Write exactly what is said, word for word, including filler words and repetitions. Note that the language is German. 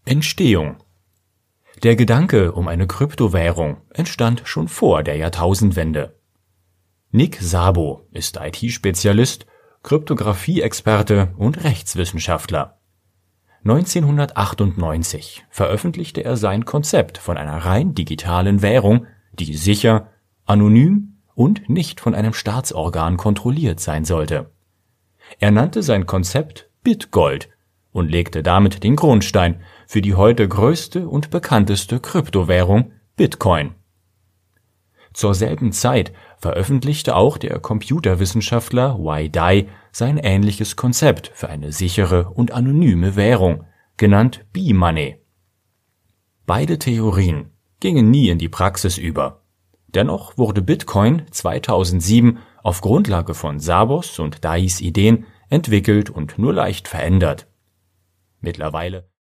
Entstehung. Der Gedanke um eine Kryptowährung entstand schon vor der Jahrtausendwende. Nick Szabo ist I T-Spezialist, Kryptographie-Experte und Rechtswissenschaftler. neunzehnhundertachtundneunzig veröffentlichte er sein Konzept von einer rein digitalen Währung, die sicher, anonym und nicht von einem Staatsorgan kontrolliert sein sollte. Er nannte sein Konzept Bitgold und legte damit den Grundstein für die heute größte und bekannteste Kryptowährung Bitcoin. Zur selben Zeit veröffentlichte auch der Computerwissenschaftler Wei Dai sein ähnliches Konzept für eine sichere und anonyme Währung, genannt B-Money. Beide Theorien gingen nie in die Praxis über. Dennoch wurde Bitcoin zweitausendsieben auf Grundlage von Szabos und Dais Ideen entwickelt und nur leicht verändert. Mittlerweile